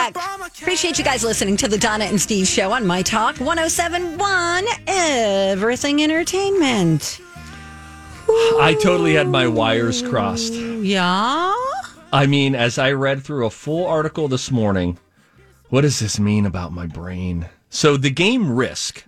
back. Appreciate you guys listening to the Donna and Steve show on My Talk 107.1 Everything Entertainment. I totally had my wires crossed. Yeah? I mean, as I read through a full article this morning, what does this mean about my brain? So the game Risk,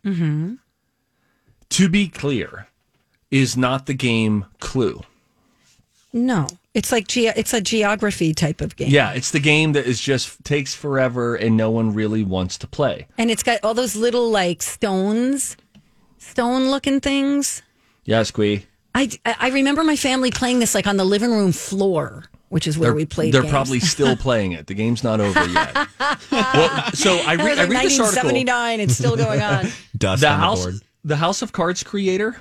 to be clear, is not the game Clue. No. It's like it's a geography type of game. Yeah, it's the game that is just takes forever and no one really wants to play. And it's got all those little like stone-looking things. Yes, Quee. I remember my family playing this like on the living room floor, which is where we played They're games. probably still playing it. The game's not over yet. Well, so I read this article. 1979. It's still going on. Dust on the board. The House of Cards creator,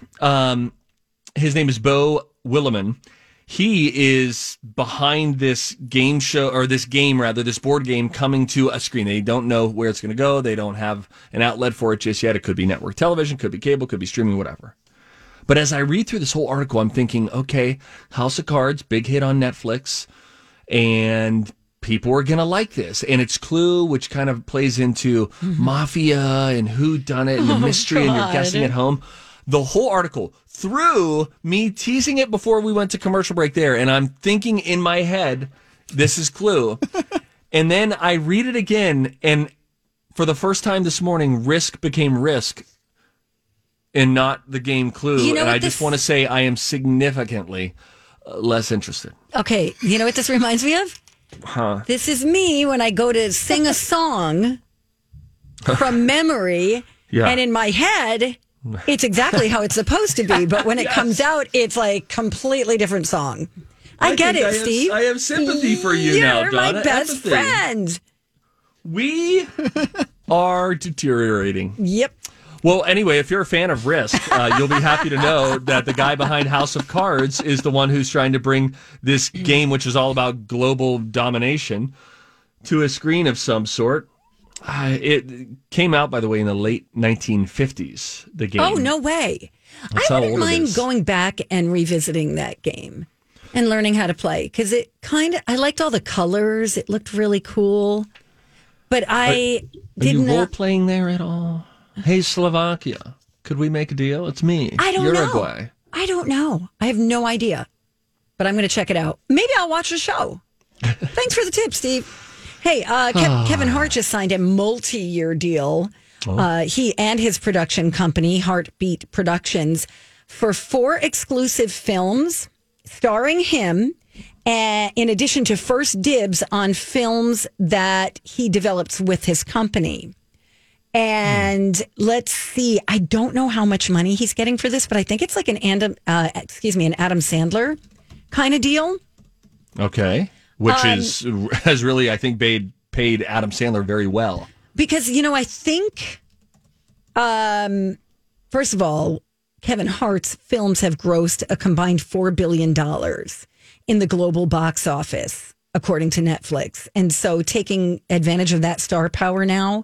his name is Bo Willimon. He is behind this game show, or this board game coming to a screen. They don't know where it's going to go. They don't have an outlet for it just yet. It could be network television, could be cable, could be streaming, whatever. But as I read through this whole article, I'm thinking, okay, House of Cards, big hit on Netflix, and people are going to like this. And it's Clue, which kind of plays into mafia and whodunit and the mystery, and you're guessing at home. The whole article, through me teasing it before we went to commercial break there, and I'm thinking in my head, this is Clue. And then I read it again, and for the first time this morning, Risk became Risk and not the game Clue. You know, and I just want to say I am significantly less interested. Okay, you know what this reminds me of? Huh? This is me when I go to sing a song from memory, and in my head, it's exactly how it's supposed to be. But when it comes out, it's like completely different song. I get it, Steve. I have sympathy for you now, You're Donna. my best friend. We are deteriorating. Yep. Well, anyway, if you're a fan of Risk, you'll be happy to know that the guy behind House of Cards is the one who's trying to bring this game, which is all about global domination, to a screen of some sort. It came out, by the way, in the late 1950s, the game. Oh, no way. That's I wouldn't mind going back and revisiting that game and learning how to play, because I liked all the colors. It looked really cool. But I didn't Are you role-playing there at all? Hey, Slovakia, could we make a deal? It's me, I don't Uruguay. know. I don't know. I have no idea. But I'm going to check it out. Maybe I'll watch the show. Thanks for the tip, Steve. Hey, Kevin Hart just signed a multi-year deal. He and his production company, Heartbeat Productions, for 4 exclusive films starring him, in addition to first dibs on films that he develops with his company. And let's see, I don't know how much money he's getting for this, but I think it's like an Adam Sandler kind of deal. Okay. Which has really, I think, paid Adam Sandler very well. Because, I think, first of all, Kevin Hart's films have grossed a combined $4 billion in the global box office, according to Netflix. And so taking advantage of that star power now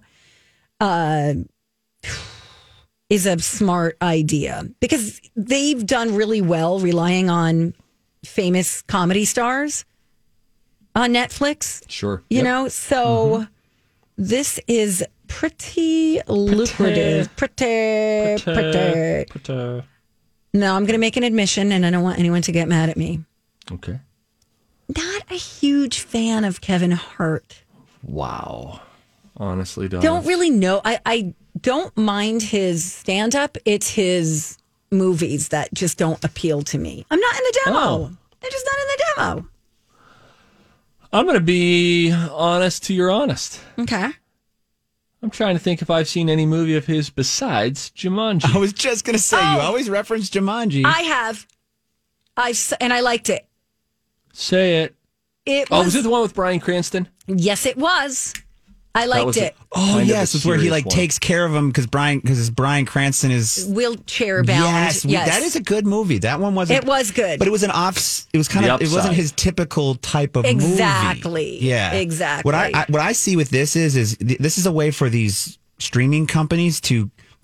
is a smart idea, because they've done really well relying on famous comedy stars on Netflix. Sure. You know, so this is pretty lucrative. Pretty. No, I'm going to make an admission, and I don't want anyone to get mad at me. Okay. Not a huge fan of Kevin Hart. Wow. Honestly, don't really know. I don't mind his stand-up. It's his movies that just don't appeal to me. I'm not in the demo. Oh. They're just not in the demo. I'm going to be honest to your honest. Okay. I'm trying to think if I've seen any movie of his besides Jumanji. I was just going to say, you always reference Jumanji. I have. And I liked it. Say it. Was it the one with Bryan Cranston? Yes, it was. I liked it. Oh, yes. It's where he takes care of him because Bryan Cranston is wheelchair bound. Yes, that is a good movie. That one wasn't. It was good, but it was it was kind of. It wasn't his typical type of movie. Exactly. Yeah. Exactly. What I see with this is this is a way for these streaming companies to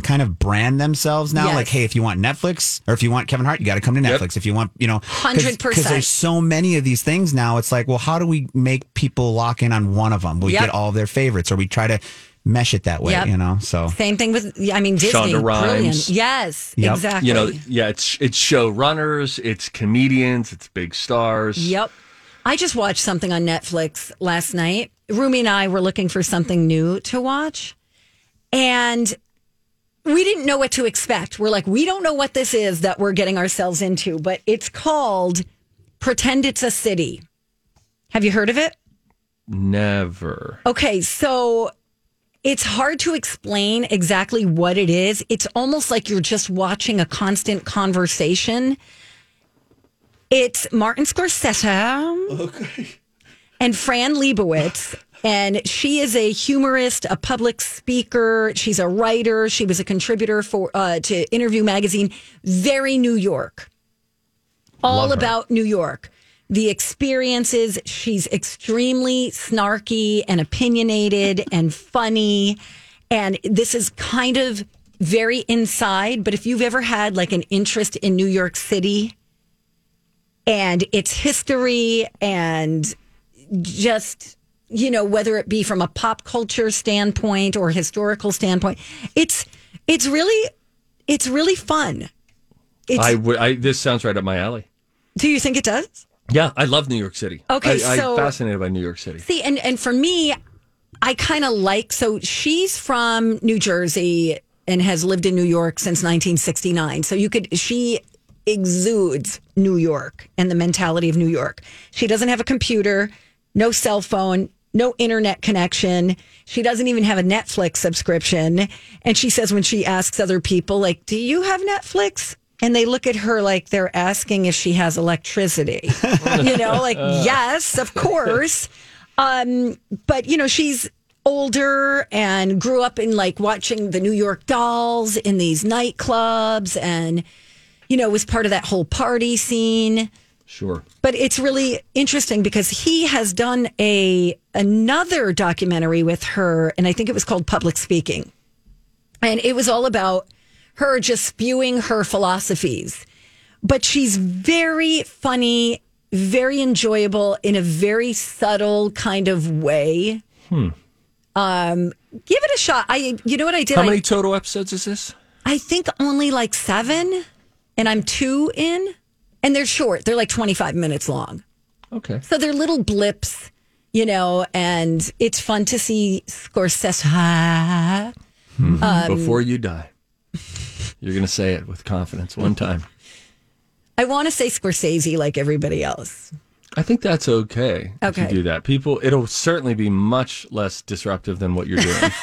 kind of brand themselves now. Yes. Like, hey, if you want Netflix or if you want Kevin Hart, you got to come to Netflix. If you want, 100%. Because there's so many of these things now. It's like, well, how do we make people lock in on one of them? We get all their favorites, or we try to mesh it that way, So same thing with, Disney. Shonda Rhimes. Brilliant. Yes, exactly. It's showrunners, it's comedians, it's big stars. Yep. I just watched something on Netflix last night. Rumi and I were looking for something new to watch, and we didn't know what to expect. We're like, we don't know what this is that we're getting ourselves into, but it's called Pretend It's a City. Have you heard of it? Never. Okay, so it's hard to explain exactly what it is. It's almost like you're just watching a constant conversation. It's Martin Scorsese and Fran Lebowitz. And she is a humorist, a public speaker. She's a writer. She was a contributor to Interview Magazine. Very New York. All about New York. The experiences. She's extremely snarky and opinionated and funny. And this is kind of very inside. But if you've ever had like an interest in New York City and its history and just... whether it be from a pop culture standpoint or historical standpoint, it's really fun. This sounds right up my alley. Do you think it does? Yeah, I love New York City. Okay, I'm fascinated by New York City. See, and for me, I kind of so she's from New Jersey and has lived in New York since 1969. So she exudes New York and the mentality of New York. She doesn't have a computer, no cell phone, no internet connection. She doesn't even have a Netflix subscription. And she says when she asks other people, like, do you have Netflix? And they look at her like they're asking if she has electricity. Yes, of course. But, she's older and grew up in like watching the New York Dolls in these nightclubs and, was part of that whole party scene. Sure. But it's really interesting because he has done another documentary with her, and I think it was called Public Speaking. And it was all about her just spewing her philosophies. But she's very funny, very enjoyable in a very subtle kind of way. Give it a shot. You know what I did? How many total episodes is this? I think only like 7, and I'm 2 in. And they're short. They're like 25 minutes long. Okay. So they're little blips, and it's fun to see Scorsese. Before you die. You're going to say it with confidence one time. I want to say Scorsese like everybody else. I think that's okay. Okay. If you do that. It'll certainly be much less disruptive than what you're doing.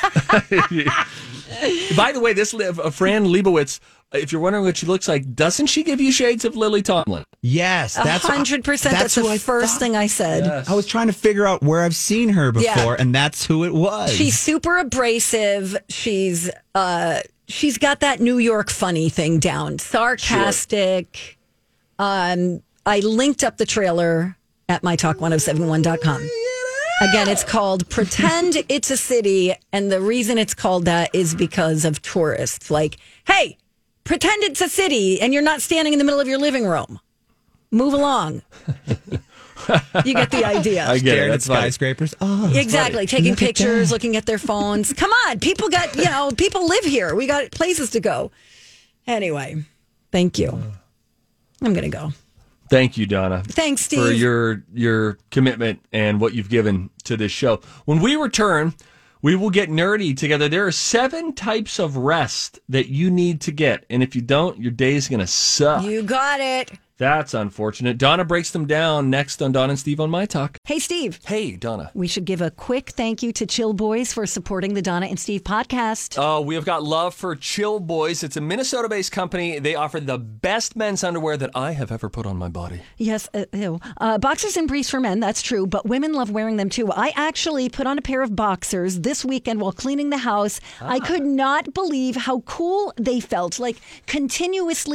By the way, this Fran Lebowitz, if you're wondering what she looks like, doesn't she give you shades of Lily Tomlin? Yes, that's 100%. That's the first thing I said. Yes. I was trying to figure out where I've seen her before, and that's who it was. She's super abrasive. She's got that New York funny thing down. Sarcastic. Sure. I linked up the trailer at mytalk1071.com. Again, it's called Pretend It's a City. And the reason it's called that is because of tourists. Like, hey, pretend it's a city and you're not standing in the middle of your living room. Move along. You get the idea. I get it. That's skyscrapers. Oh, exactly. Taking pictures, looking at their phones. Come on. People got, people live here. We got places to go. Anyway, thank you. I'm going to go. Thank you, Donna. Thanks, Steve. For your commitment and what you've given to this show. When we return, we will get nerdy together. There are 7 types of rest that you need to get. And if you don't, your day is going to suck. You got it. That's unfortunate. Donna breaks them down next on Donna and Steve on My Talk. Hey, Steve. Hey, Donna. We should give a quick thank you to Chill Boys for supporting the Donna and Steve podcast. Oh, we have got love for Chill Boys. It's a Minnesota-based company. They offer the best men's underwear that I have ever put on my body. Yes, boxers and briefs for men, that's true, but women love wearing them too. I actually put on a pair of boxers this weekend while cleaning the house. I could not believe how cool they felt, like continuously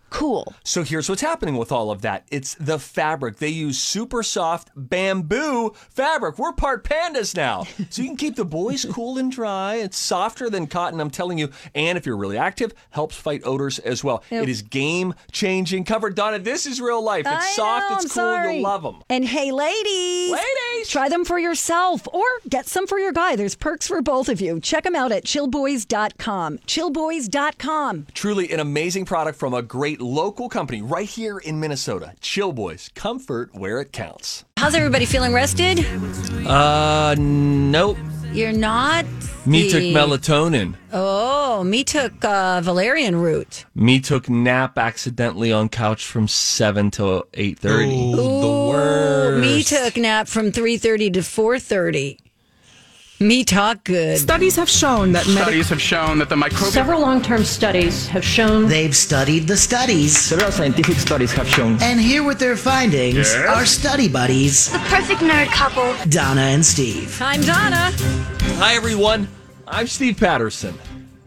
cool. So here's what's happening with all of that. It's the fabric. They use super soft bamboo fabric. We're part pandas now. So you can keep the boys cool and dry. It's softer than cotton, I'm telling you. And if you're really active, helps fight odors as well. Yep. It is game-changing cover. Donna, this is real life. It's soft, it's cool, you'll love them. And hey, ladies, try them for yourself or get some for your guy. There's perks for both of you. Check them out at chillboys.com. Chillboys.com. Truly an amazing product from a great local company right here in Minnesota. Chill Boys, comfort where it counts. How's everybody feeling? Rested? Nope. You're not? Me took melatonin. Oh, me took valerian root. Me took nap accidentally on couch from 7 to 8:30. The worst. Me took nap from 3:30 to 4:30. Me talk good. Studies have shown that the microbial... Several long-term studies have shown... They've studied the studies. Several scientific studies have shown... And here with their findings are study buddies... The perfect nerd couple. Donna and Steve. I'm Donna. Hi, everyone. I'm Steve Patterson.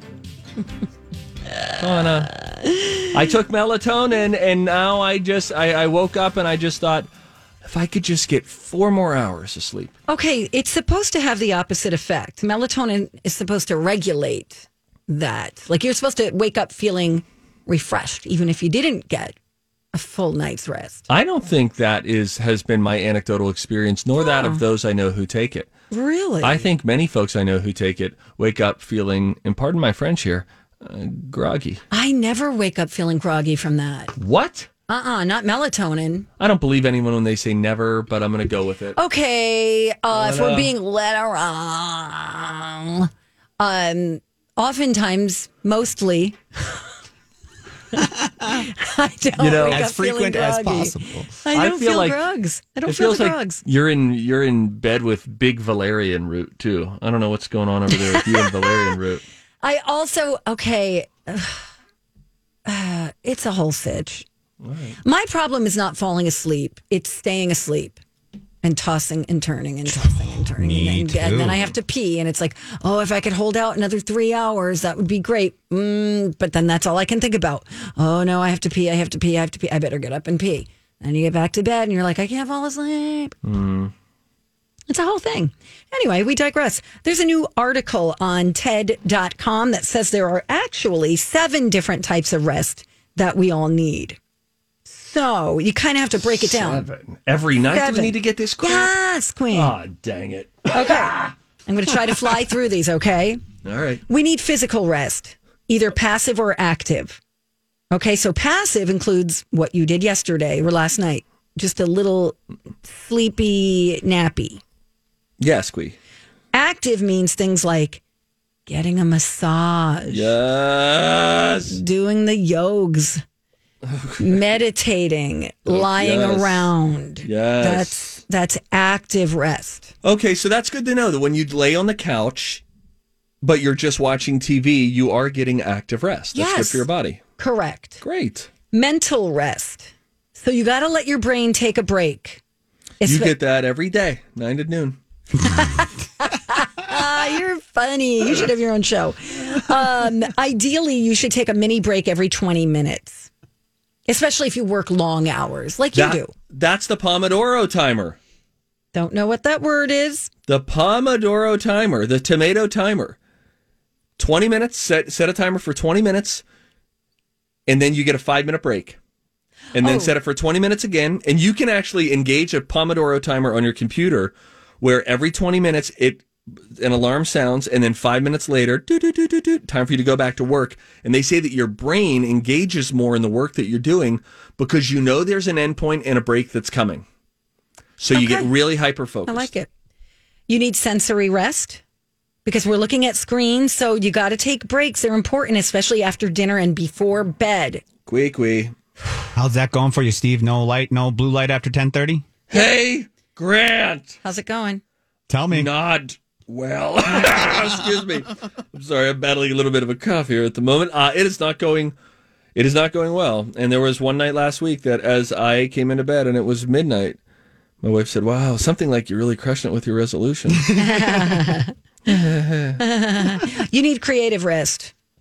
Donna. I took melatonin, and now I woke up and I just thought, if I could just get 4 more hours of sleep. Okay, it's supposed to have the opposite effect. Melatonin is supposed to regulate that. Like you're supposed to wake up feeling refreshed, even if you didn't get a full night's rest. I don't think that has been my anecdotal experience, nor that of those I know who take it. Really? I think many folks I know who take it wake up feeling, and pardon my French here, groggy. I never wake up feeling groggy from that. What? Not melatonin. I don't believe anyone when they say never, but I'm going to go with it. Okay, if we're being led around, oftentimes, mostly, I don't wake as up feeling frequent as groggy. possible. I don't feel like drugs. I don't it feel feels the like drugs. You're in bed with big valerian root too. I don't know what's going on over there with you and valerian root. I also it's a whole sitch. Right. My problem is not falling asleep; it's staying asleep and tossing and turning and tossing and turning. And then I have to pee, and it's like, oh, if I could hold out another 3 hours, that would be great. But then that's all I can think about. Oh no, I have to pee. I better get up and pee. And you get back to bed, and you're like, I can't fall asleep. It's a whole thing. Anyway, we digress. There's a new article on TED.com that says there are actually 7 different types of rest that we all need. So you kind of have to break it down. 7 every night. 7. Do we need to get this crap? Yes, Queen. Oh, dang it. Okay. I'm going to try to fly through these, okay? All right. We need physical rest, either passive or active. Okay, so passive includes what you did yesterday or last night. Just a little sleepy nappy. Yes, Squee. Active means things like getting a massage. Yes. Doing the yogs. Meditating, lying around. Yes. That's active rest. Okay, so that's good to know that when you lay on the couch, but you're just watching TV, you are getting active rest. That's good for your body. Correct. Great. Mental rest. So you got to let your brain take a break. You get that every day, 9 to noon. You're funny. You should have your own show. Ideally, you should take a mini break every 20 minutes. Especially if you work long hours, like you do. That's the Pomodoro timer. Don't know what that word is. The Pomodoro timer, the tomato timer. 20 minutes, set a timer for 20 minutes, and then you get a 5-minute break. And then set it for 20 minutes again, and you can actually engage a Pomodoro timer on your computer where every 20 minutes an alarm sounds, and then 5 minutes later, time for you to go back to work. And they say that your brain engages more in the work that you're doing because you know there's an endpoint and a break that's coming. So you get really hyper-focused. I like it. You need sensory rest because we're looking at screens, so you got to take breaks. They're important, especially after dinner and before bed. Quee. How's that going for you, Steve? No light, no blue light after 10:30? Hey, Grant. How's it going? Tell me. Not well. Excuse me. I'm sorry. I'm battling a little bit of a cough here at the moment. It is not going well. And there was one night last week that as I came into bed and it was midnight, my wife said, wow, something like you're really crushing it with your resolution. You need creative rest.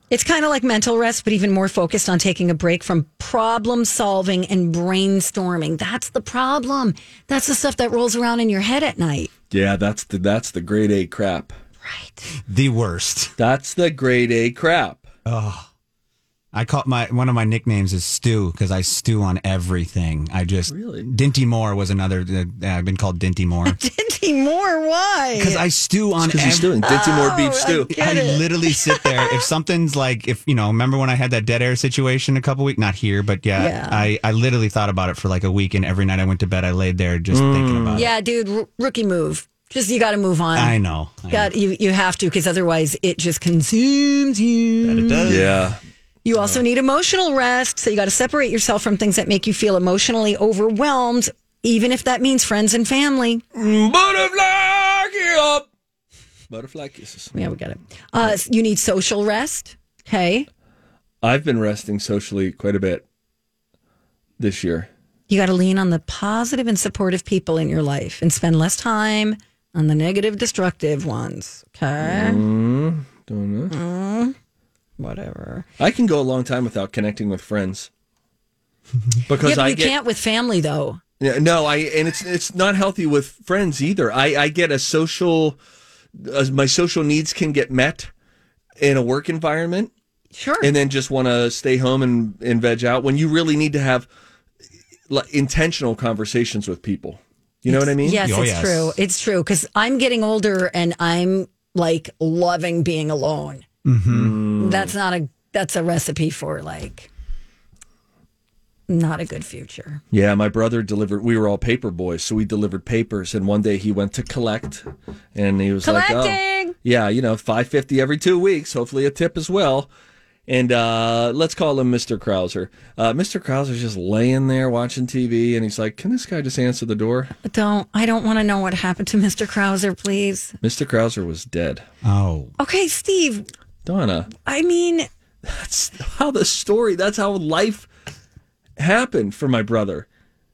It's kind of like mental rest, but even more focused on taking a break from problem solving and brainstorming. That's the problem. That's the stuff that rolls around in your head at night. Yeah, that's the grade A crap. Right. The worst. That's the grade A crap. Oh, I call one of my nicknames is Stew because I stew on everything. Really? Dinty Moore was another. I've been called Dinty Moore. Dinty Moore, why? Because I stew on Because he's stewing. Dinty Moore beef stew. I literally sit there. If something's like, remember when I had that dead air situation a couple weeks, not here, but yeah. I literally thought about it for like a week, and every night I went to bed, I laid there just thinking about it. Yeah, dude, rookie move. Just, you got to move on. I know. You have to, because otherwise it just consumes you. That it does. Yeah. You also need emotional rest, so you got to separate yourself from things that make you feel emotionally overwhelmed, even if that means friends and family. Butterfly up. Butterfly kisses. Yeah, we got it. You need social rest. Okay. I've been resting socially quite a bit this year. You got to lean on the positive and supportive people in your life and spend less time on the negative, destructive ones. Okay. Don't know. Whatever. I can go a long time without connecting with friends because you can't with family though. Yeah, no, and it's not healthy with friends either. I get my social needs can get met in a work environment. Sure. And then just want to stay home and veg out when you really need to have intentional conversations with people. You know what I mean? Yes, it's true. It's true because I'm getting older and I'm like loving being alone. Mm-hmm. That's a recipe for like not a good future. Yeah, my brother we were all paper boys, so we delivered papers, and one day he went to collect and he was collecting. like, oh, yeah, $5.50 every 2 weeks, hopefully a tip as well. And let's call him Mr. Krauser. Mr. Krauser's just laying there watching TV, and he's like, can this guy just answer the door? I don't want to know what happened to Mr. Krauser, please. Mr. Krauser was dead. Oh. Okay, Steve. Donna. I mean, that's how life happened for my brother.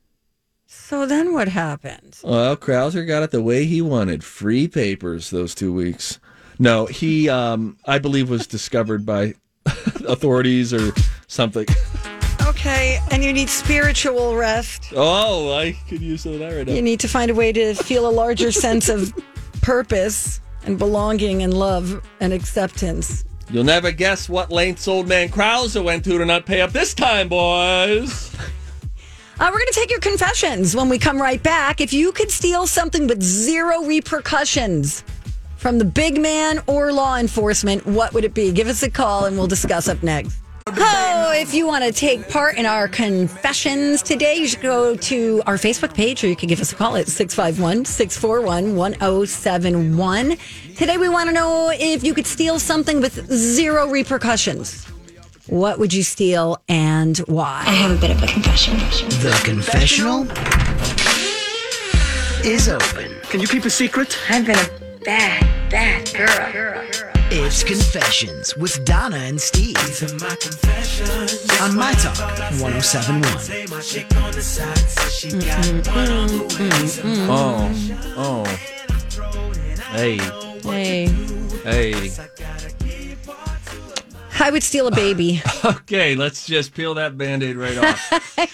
So then what happened? Well, Krauser got it the way he wanted. Free papers those 2 weeks. No, he, I believe, was discovered by authorities or something. Okay, and you need spiritual rest. Oh, I could use some of that right now. You need to find a way to feel a larger sense of purpose and belonging and love and acceptance. You'll never guess what lengths old man Krauser went to not pay up this time, boys. We're going to take your confessions when we come right back. If you could steal something with zero repercussions from the big man or law enforcement, what would it be? Give us a call and we'll discuss up next. Oh, if you want to take part in our confessions today, you should go to our Facebook page or you can give us a call at 651-641-1071. Today we want to know if you could steal something with zero repercussions. What would you steal and why? I have a bit of a confession. The confessional is open. Can you keep a secret? I've been a bad girl. It's Confessions with Donna and Steve. These are my confessions. On My Talk 107.1. Oh. Hey. I would steal a baby. Okay, let's just peel that Band-Aid right off.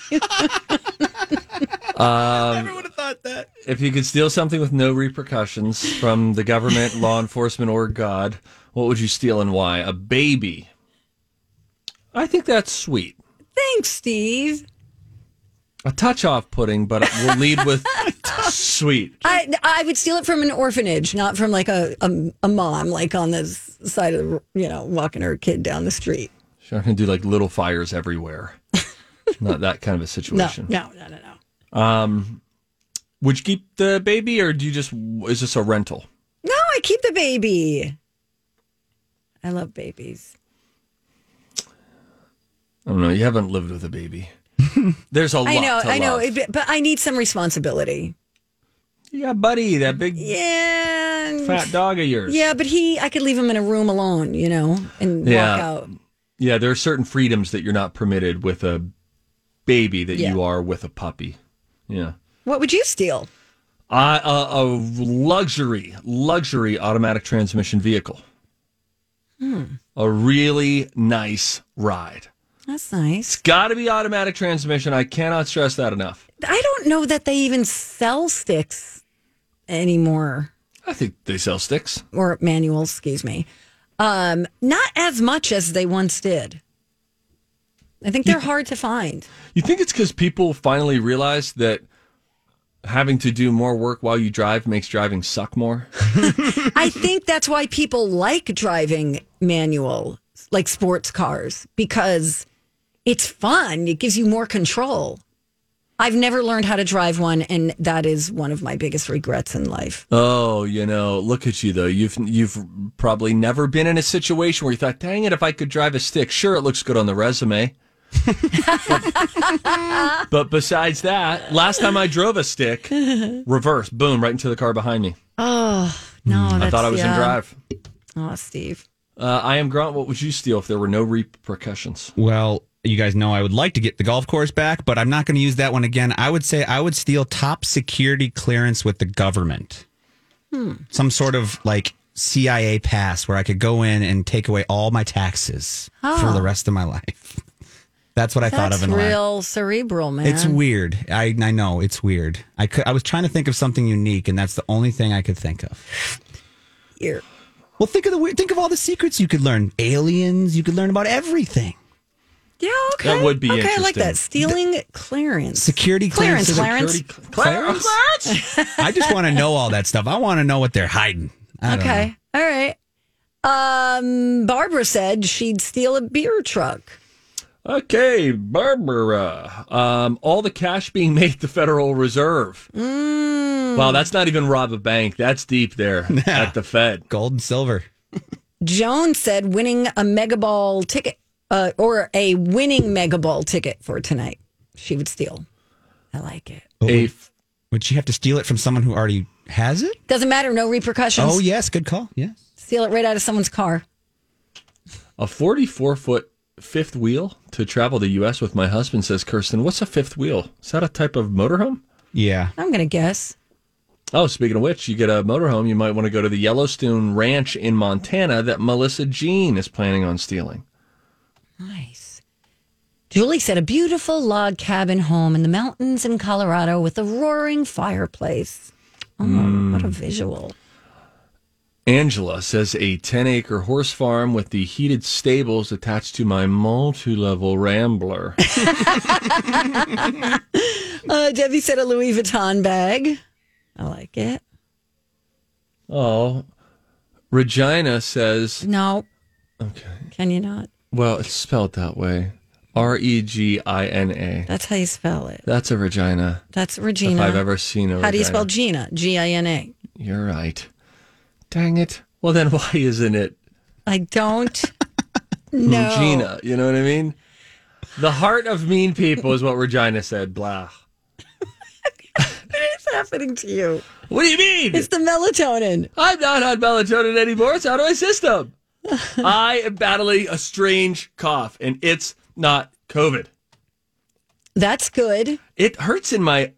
Never would have thought that. If you could steal something with no repercussions from the government, law enforcement, or God, what would you steal and why? A baby. I think that's sweet. Thanks, Steve. A touch off-putting, but we'll lead with sweet. I would steal it from an orphanage, not from like a mom, like on the side of the, walking her kid down the street. Sure, and do like little fires everywhere. Not that kind of a situation. No. Would you keep the baby, or is this a rental? No, I keep the baby. I love babies. I don't know. You haven't lived with a baby. There's a lot. I know, but I need some responsibility. Yeah, buddy, that big fat dog of yours. Yeah, but I could leave him in a room alone, and walk out. Yeah, there are certain freedoms that you're not permitted with a baby that you are with a puppy. Yeah. What would you steal? A luxury automatic transmission vehicle. A really nice ride. That's nice. It's got to be automatic transmission. I cannot stress that enough. I don't know that they even sell sticks anymore. I think they sell sticks. Or manuals, excuse me. Not as much as they once did. I think they're hard to find. You think it's because people finally realize that having to do more work while you drive makes driving suck more? I think that's why people like driving manual, like sports cars, because it's fun. It gives you more control. I've never learned how to drive one, and that is one of my biggest regrets in life. Oh, look at you, though. You've probably never been in a situation where you thought, dang it, if I could drive a stick. Sure, it looks good on the resume. But besides that, last time I drove a stick, reverse, boom, right into the car behind me. Oh, no. I thought I was in drive. Oh, Steve. I am Grant. What would you steal if there were no repercussions? Well, you guys know I would like to get the golf course back, but I'm not going to use that one again. I would say I would steal top security clearance with the government. Some sort of like CIA pass where I could go in and take away all my taxes for the rest of my life. That's what I thought of in life. That's real cerebral, man. It's weird. I know it's weird. I was trying to think of something unique, and that's the only thing I could think of. Here. Well, think of all the secrets you could learn. Aliens. You could learn about everything. Yeah, okay. That would be okay, interesting. I like that. Stealing clearance. Security clearance. Clarence. Clarence? I just want to know all that stuff. I want to know what they're hiding. I don't know. All right. Barbara said she'd steal a beer truck. Okay, Barbara. All the cash being made at the Federal Reserve. Wow, that's not even rob a bank. That's deep there at the Fed. Gold and silver. Joan said winning a Mega Ball ticket or a winning Mega Ball ticket for tonight. She would steal. I like it. Would she have to steal it from someone who already has it? Doesn't matter. No repercussions. Oh, yes. Good call. Yes. Steal it right out of someone's car. A 44-foot fifth wheel to travel the U.S. with my husband, says Kirsten. What's a fifth wheel? Is that a type of motorhome? Yeah. I'm going to guess. Oh, speaking of which, you get a motorhome, you might want to go to the Yellowstone Ranch in Montana that Melissa Jean is planning on stealing. Nice. Julie said a beautiful log cabin home in the mountains in Colorado with a roaring fireplace. Oh, what a visual. Angela says a 10-acre horse farm with the heated stables attached to my multi-level Rambler. Debbie said a Louis Vuitton bag. I like it. Oh, Regina says... No. Okay. Can you not? Well, it's spelled that way. Regina. That's how you spell it. That's a Regina. That's Regina. If I've ever seen a Regina. How do you spell Gina? Gina. You're right. Dang it. Well, then why isn't it? I don't know. Regina, you know what I mean? The heart of mean people is what Regina said. Blah. What is happening to you? What do you mean? It's the melatonin. I'm not on melatonin anymore. It's out of my system. I am battling a strange cough, and it's not COVID. That's good. It hurts in my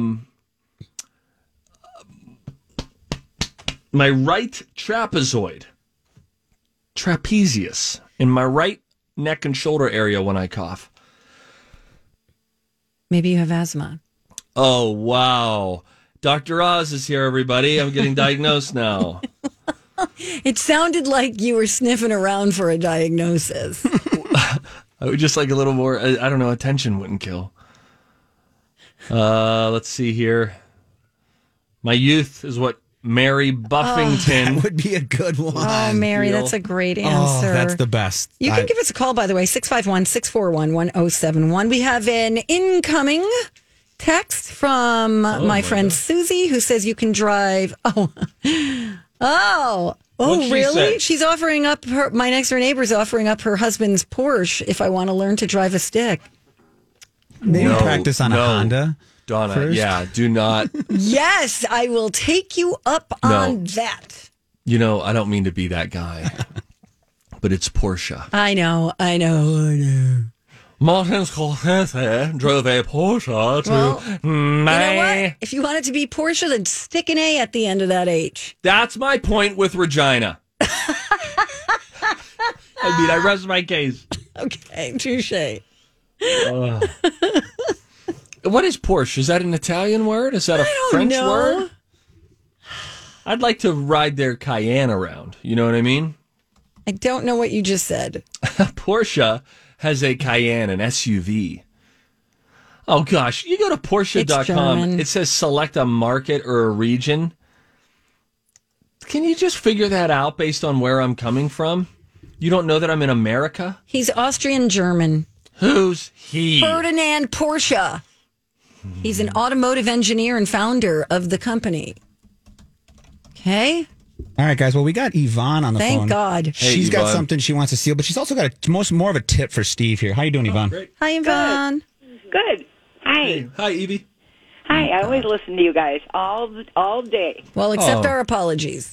my right trapezoid, trapezius, in my right neck and shoulder area when I cough. Maybe you have asthma. Oh, wow. Dr. Oz is here, everybody. I'm getting diagnosed now. It sounded like you were sniffing around for a diagnosis. I would just like a little more, I don't know, attention wouldn't kill. Let's see here. My youth is what Mary Buffington. That would be a good one. Oh, Mary, that's a great answer. Oh, that's the best. You can give us a call, by the way, 651-641-1071. We have an incoming text from my friend Susie, who says you can drive. Oh, really? Said? She's offering up my next door neighbor's offering up her husband's Porsche if I want to learn to drive a stick. Maybe practice on a Honda. Donna, first. yeah, do not. Yes, I will take you up on that. You know, I don't mean to be that guy, but it's Porsche. I know. Martin Scorsese drove a Porsche to You know what? If you want it to be Porsche, then stick an A at the end of that H. That's my point with Regina. I rest my case. Okay, touche. What is Porsche? Is that an Italian word? Is that a French know. word? I'd like to ride their Cayenne around. You know what I mean? I don't know what you just said. Porsche has a Cayenne, an SUV. Oh, gosh. You go to It's Porsche.com. German. It says select a market or a region. Can you just figure that out based on where I'm coming from? You don't know that I'm in America? He's Austrian-German. Who's he? Ferdinand Porsche. He's an automotive engineer and founder of the company. Okay? All right, guys. Well, we got Yvonne on the phone. Thank God. She's Hey, got Yvonne. something she wants to steal, but she's also got more of a tip for Steve here. How you doing, Yvonne? Great. Hi, Yvonne. Good. Hi. Hey, hi, Evie. Hi. I always listen to you guys all day. Well, accept Oh. our apologies.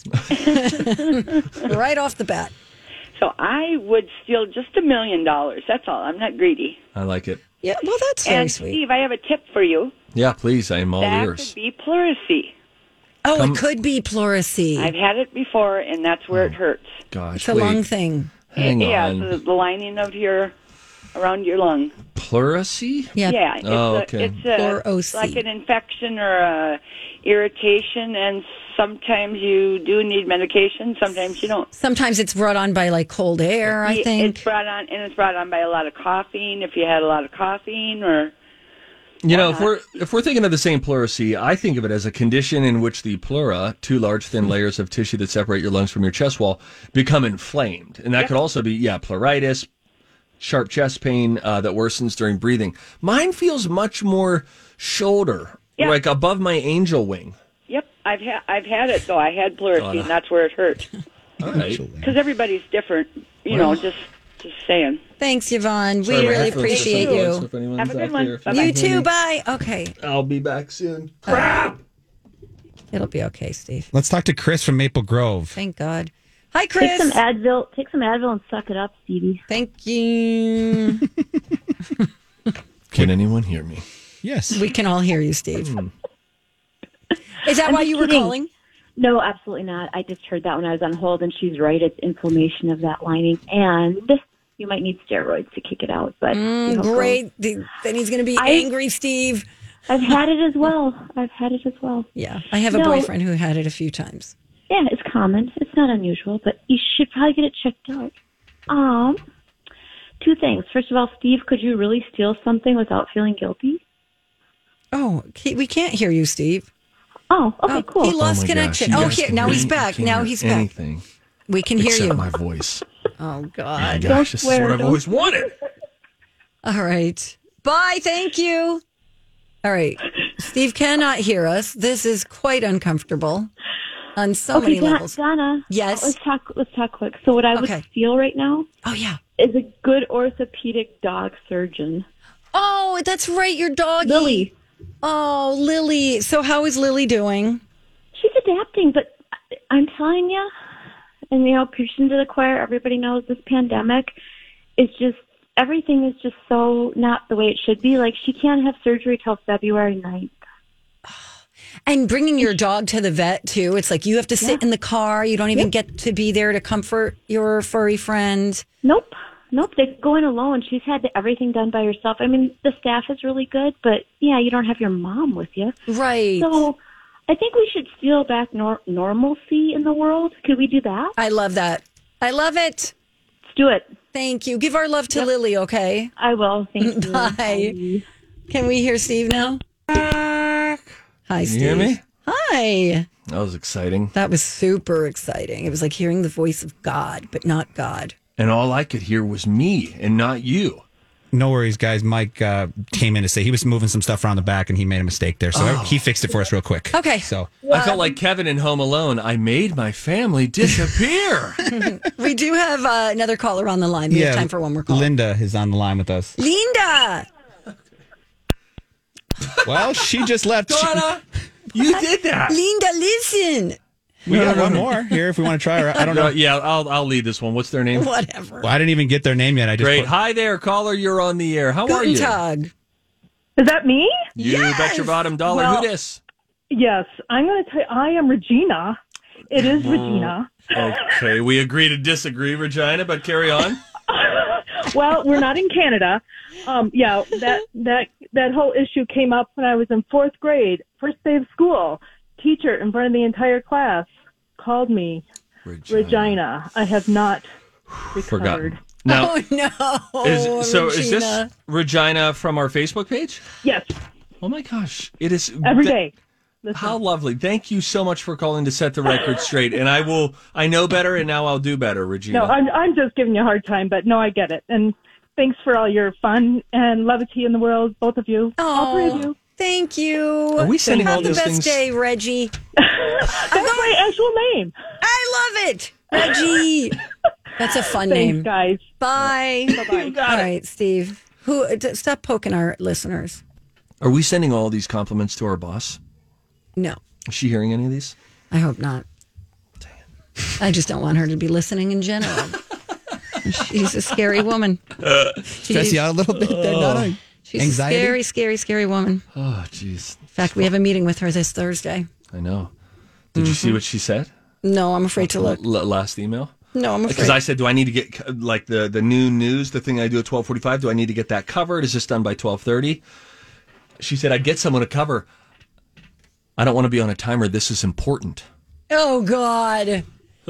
Right off the bat. So I would steal just $1 million. That's all. I'm not greedy. I like it. Yeah, well, that's very And sweet. Steve, I have a tip for you. Yeah, please. I am all That ears. could be pleurisy. Oh, it could be pleurisy. I've had it before, and that's where it hurts. Gosh, It's a wait. lung thing. Hang yeah, on. the lining of around your lung. Pleurisy? Yeah. Yeah, it's okay. it's like an infection or a irritation, and sometimes you do need medication, sometimes you don't. Sometimes it's brought on by like cold air, I think. It's brought on by a lot of coughing, if you had a lot of coughing, or You know, if we're thinking of the same pleurisy, I think of it as a condition in which the pleura, two large thin layers of tissue that separate your lungs from your chest wall, become inflamed, and that could also be pleuritis, sharp chest pain that worsens during breathing. Mine feels much more shoulder, like above my angel wing. Yep, I've had it though. I had pleurisy, and that's where it hurt. All right. Because everybody's different, you know. Just saying. Thanks, Yvonne. Sorry, We my really headphones are appreciate so close, you. if anyone's Have a good out one. there, if Bye-bye. You too. Bye. Okay. I'll be back soon. It'll be okay, Steve. Let's talk to Chris from Maple Grove. Thank God. Hi, Chris. Take some Advil and suck it up, Stevie. Thank you. Can anyone hear me? Yes. We can all hear you, Steve. Is that I'm why just you were kidding. calling? No, absolutely not. I just heard that when I was on hold, and she's right. It's inflammation of that lining, and you might need steroids to kick it out. But see how it goes. Great. Then he's going to be angry, Steve. I've had it as well. Yeah. I have a boyfriend who had it a few times. Yeah, it's common. It's not unusual, but you should probably get it checked out. Two things. First of all, Steve, could you really steal something without feeling guilty? Oh, we can't hear you, Steve. Oh, okay, cool. He lost my connection. gosh, you Oh, guys here. can Now hear he's me? back. Can't Now hear he's back. anything We can hear except you. my voice. Oh, My God. gosh, this is swear, what I've don't always wanted. All right. Bye. Thank you. All right. Steve cannot hear us. This is quite uncomfortable on so many levels. Donna. Yes. Let's talk quick. So what I would Okay. steal right now Oh, yeah. is a good orthopedic dog surgeon. Oh, that's right. Your doggy. Lily. Oh, Lily. So how is Lily doing? She's adapting, but I'm telling you, and preaching to the choir, everybody knows this pandemic is just, everything is just so not the way it should be. Like, she can't have surgery till February 9th. And bringing your dog to the vet, too. It's like you have to sit in the car. You don't even get to be there to comfort your furry friend. Nope, they go in alone. She's had everything done by herself. I mean, the staff is really good, but yeah, you don't have your mom with you. Right. So I think we should steal back normalcy in the world. Could we do that? I love that. I love it. Let's do it. Thank you. Give our love to Lily, okay? I will. Thank you. Bye. Can we hear Steve now? Hi, Steve. You hear me? Hi. That was exciting. That was super exciting. It was like hearing the voice of God, but not God. And all I could hear was me and not you. No worries, guys. Mike came in to say he was moving some stuff around the back and he made a mistake there. So he fixed it for us real quick. Okay. So I felt like Kevin in Home Alone. I made my family disappear. We do have another caller on the line. We have time for one more call. Linda is on the line with us. Linda! Well, she just left. Donna, you did that. Linda, listen! We got one more here if we want to try her. I don't know. Yeah, I'll lead this one. What's their name? Whatever. Well, I didn't even get their name yet. I just Great. put- Hi there, caller. You're on the air. How are Guten you? Tag. Is that me? You bet your bottom dollar. Well- Who dis? Yes. I'm going to tell you, I am Regina. It is Regina. Okay, we agree to disagree, Regina, but carry on. Well, we're not in Canada. Yeah, that whole issue came up when I was in 4th grade, first day of school. Teacher in front of the entire class called me Regina. I have not recovered. Forgotten. Now, Oh no! is Regina. this Regina from our Facebook page? Yes, Oh my gosh, it is every day. Listen. How lovely! Thank you so much for calling to set the record straight. And I know better, and now I'll do better, Regina. No, I'm just giving you a hard time, but no, I get it. And thanks for all your fun and levity in the world, both of you, all three of you. Thank you. Are we sending Have all the those best things? day, Reggie. That's my actual name. I love it, Reggie. That's a fun name, guys. Bye. Bye-bye. All right, Steve. Stop poking our listeners. Are we sending all these compliments to our boss? No, Is she hearing any of these? I hope not. I just don't want her to be listening in general. She's a scary woman. Stress you out a little bit there, Donna? She's Anxiety? a scary, scary, scary woman. Oh, jeez. In fact, we have a meeting with her this Thursday. I know. Did you see what she said? No, I'm afraid to look. Last email? No, I'm afraid. Because I said, do I need to get, like, the new news, the thing I do at 12:45, do I need to get that covered? Is this done by 12:30? She said, I'd get someone to cover. I don't want to be on a timer. This is important. Oh, God.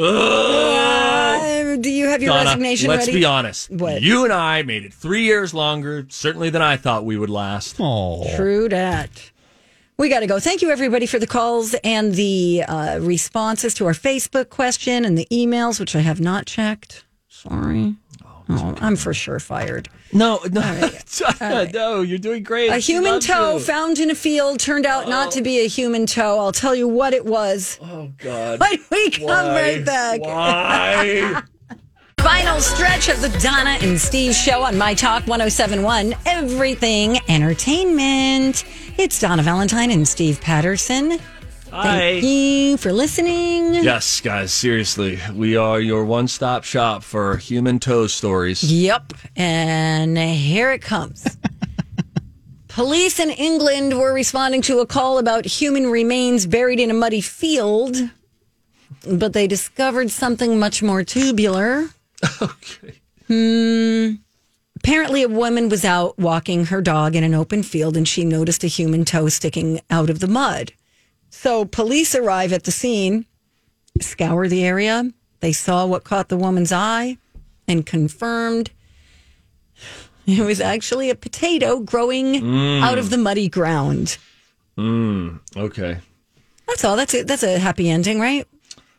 Do you have your Donna, resignation let's ready? be honest. What? You and I made it 3 years longer, certainly than I thought we would last. Oh, True that. We got to go. Thank you, everybody, for the calls and the responses to our Facebook question and the emails, which I have not checked. Sorry. Oh, I'm for sure fired. No, right. no, you're doing great. A She human loves toe you. found in a field turned out not to be a human toe. I'll tell you what it was. Oh, God. When we come right back. Why? Final stretch of the Donna and Steve show on My Talk 1071, Everything Entertainment. It's Donna Valentine and Steve Patterson. Hi. Thank you for listening. Yes, guys, seriously. We are your one-stop shop for human toe stories. Yep. And here it comes. Police in England were responding to a call about human remains buried in a muddy field, but they discovered something much more tubular. Okay. Apparently, a woman was out walking her dog in an open field and she noticed a human toe sticking out of the mud. So police arrive at the scene, scour the area. They saw what caught the woman's eye and confirmed it was actually a potato growing out of the muddy ground. Okay. That's all. That's it. That's a happy ending, right?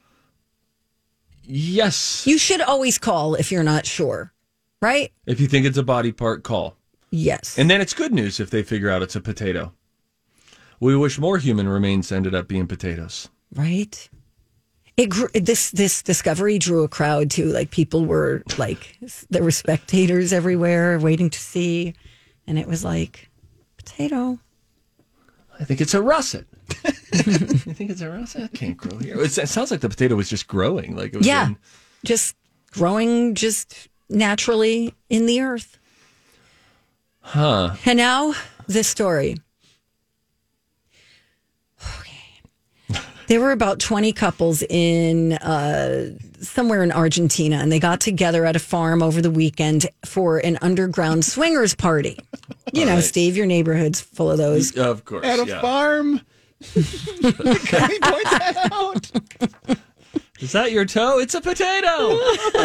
Yes. You should always call if you're not sure, right? If you think it's a body part, call. Yes. And then it's good news if they figure out it's a potato. We wish more human remains ended up being potatoes. Right. It grew, this discovery drew a crowd too. Like people were like, there were spectators everywhere waiting to see, and it was like potato. I think it's a russet. You think it's a russet? It can't grow here. It sounds like the potato was just growing. Like it was Yeah, in- just growing just naturally in the earth. Huh. And now this story. There were about 20 couples in somewhere in Argentina, and they got together at a farm over the weekend for an underground swingers party. You know, right. Steve, your neighborhood's full of those. Of course. at a yeah. farm. Can we point that out? Is that your toe? It's a potato.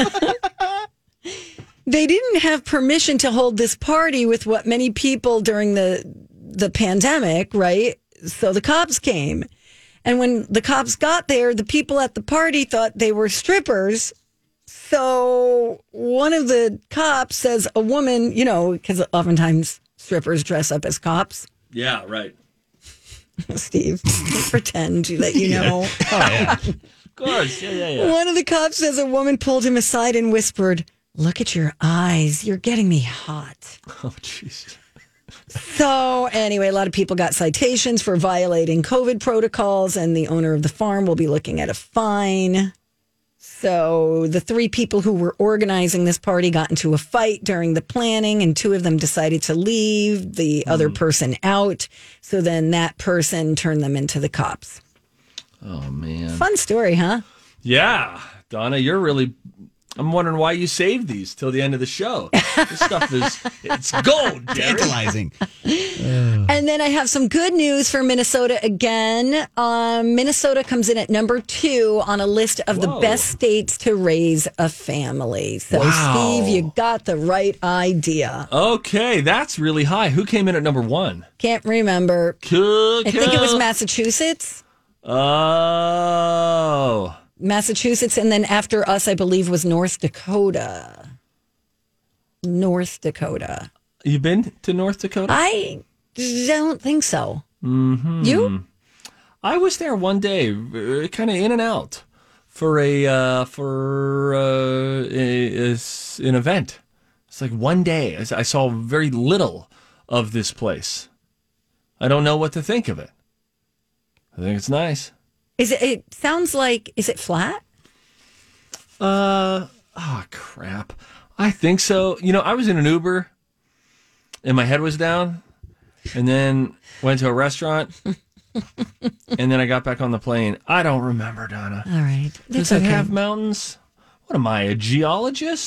They didn't have permission to hold this party with what many people during the pandemic, right? So the cops came. And when the cops got there, the people at the party thought they were strippers. So one of the cops says a woman, you know, because oftentimes strippers dress up as cops. Yeah, right. Steve, pretend that you know. Oh, yeah. Of course. Yeah. One of the cops says a woman pulled him aside and whispered, "Look at your eyes. You're getting me hot." Oh, jeez. So anyway, a lot of people got citations for violating COVID protocols, and the owner of the farm will be looking at a fine. So the three people who were organizing this party got into a fight during the planning, and two of them decided to leave the other person out. So then that person turned them into the cops. Oh, man. Fun story, huh? Yeah. Donna, I'm wondering why you saved these till the end of the show. This stuff it's gold, Jerry. Tantalizing. And then I have some good news for Minnesota again. Minnesota comes in at number 2 on a list of the best states to raise a family. So, Steve, you got the right idea. Okay, that's really high. Who came in at number 1? Can't remember. I think it was Massachusetts. Oh. Massachusetts, and then after us, I believe, was North Dakota. North Dakota. You been to North Dakota? I don't think so. Mm-hmm. You? I was there one day, kind of in and out for an event. It's like one day. I saw very little of this place. I don't know what to think of it. I think it's nice. It sounds like, is it flat? Crap. I think so. I was in an Uber and my head was down and then went to a restaurant and then I got back on the plane. I don't remember, Donna. All right. Does it have mountains? What am I, a geologist?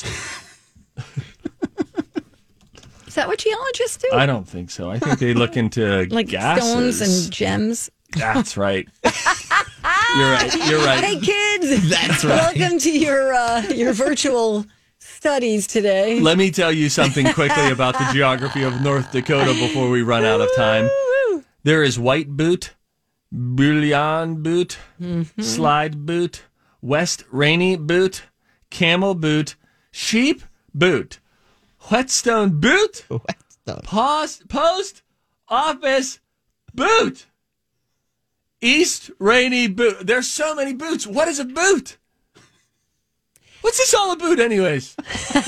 Is that what geologists do? I don't think so. I think they look into like gases. stones and gems. That's right. You're right. Hey, kids. That's right. Welcome to your virtual studies today. Let me tell you something quickly about the geography of North Dakota before we run out of time. There is white boot, bullion boot, slide boot, west rainy boot, camel boot, sheep boot, whetstone boot, post office boot. East rainy boot. There's so many boots. What is a boot? What's this all about anyways?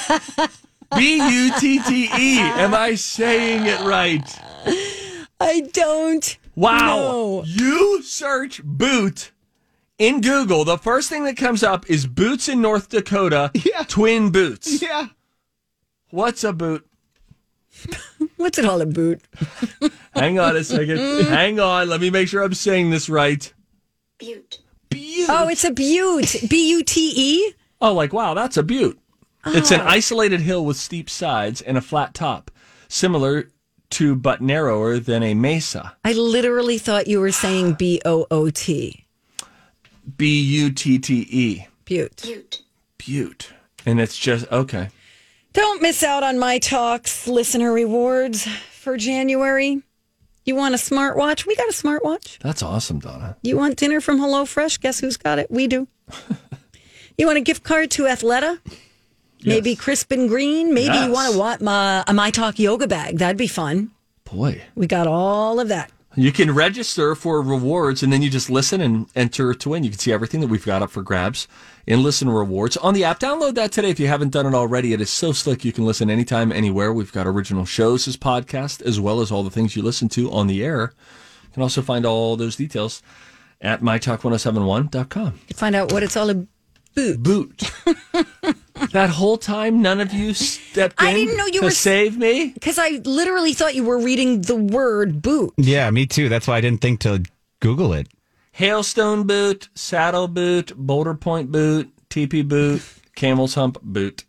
B-U-T-T-E. Am I saying it right? I don't know. You search boot in Google. The first thing that comes up is boots in North Dakota. Yeah. Twin boots. Yeah. What's a boot? What's it all about? Hang on a second. Hang on. Let me make sure I'm saying this right. Butte. Butte. Oh, it's a butte. B-U-T-E? Oh, like, wow, that's a butte. It's an isolated hill with steep sides and a flat top, similar to but narrower than a mesa. I literally thought you were saying B-O-O-T. B-U-T-T-E. Butte. Butte. And it's just, okay. Don't miss out on My Talks listener rewards for January. You want a smartwatch? We got a smartwatch. That's awesome, Donna. You want dinner from HelloFresh? Guess who's got it? We do. You want a gift card to Athleta? Maybe Crisp and Green? Maybe you want a My Talk yoga bag. That'd be fun. Boy. We got all of that. You can register for rewards, and then you just listen and enter to win. You can see everything that we've got up for grabs in Listen Rewards on the app. Download that today if you haven't done it already. It is so slick. You can listen anytime, anywhere. We've got original shows as podcast, as well as all the things you listen to on the air. You can also find all those details at mytalk1071.com. You can find out what it's all about. Boot. That whole time, none of you stepped in I didn't know you were save me? Because I literally thought you were reading the word boot. Yeah, me too. That's why I didn't think to Google it. Hailstone boot, saddle boot, Boulder Point boot, teepee boot, camel's hump boot.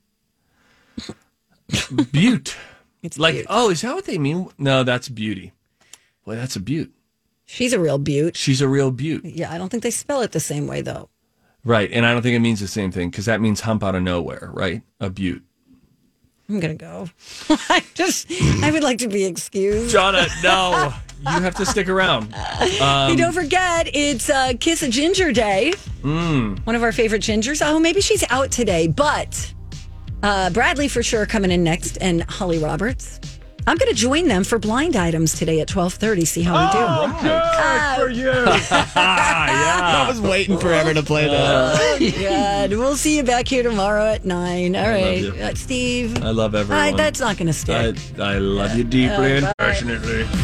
Butte. It's like, butte. Oh, is that what they mean? No, that's beauty. Boy, that's a butte. She's a real butte. She's a real butte. Yeah, I don't think they spell it the same way, though. Right, and I don't think it means the same thing, because that means hump out of nowhere, right? A butte. I'm going to go. I would like to be excused. Jonna, no. You have to stick around. Hey, don't forget, it's Kiss a Ginger Day. One of our favorite gingers. Oh, maybe she's out today, but Bradley for sure coming in next, and Holly Roberts. I'm going to join them for blind items today at 12:30. See how we do. Good for you. Yeah. I was waiting forever to play that. Oh, God. We'll see you back here tomorrow at 9. All right. Love you. Steve. I love everyone. That's not going to stick. I love you deeply and passionately.